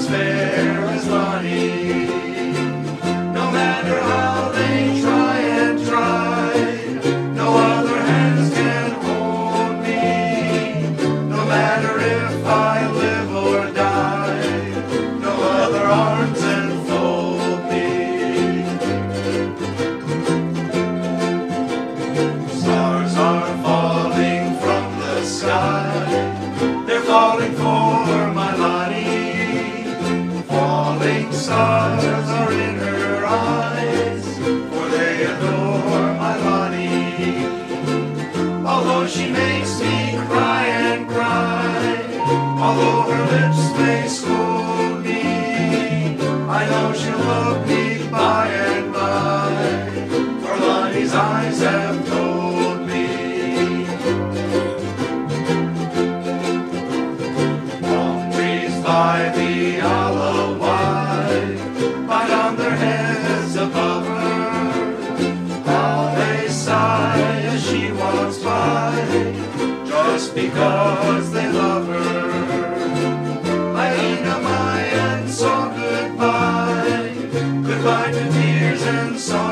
as fair as Lonnie. No matter how they try and try, no other hands can hold me. No matter if I live or die, no other arms enfold me. Stars are falling from the sky, they're falling for my Lonnie. Falling stars are in her eyes, for they adore my Lonnie. Although she makes me cry and cry, although her lips may scold me, I know she'll love me by and by, for Lonnie's eyes have told me. Palm trees by the Alawai bind on their heads above her. How they sigh as she walks by, just because they love her. Laina Mayan, so goodbye, goodbye to tears and sorrow.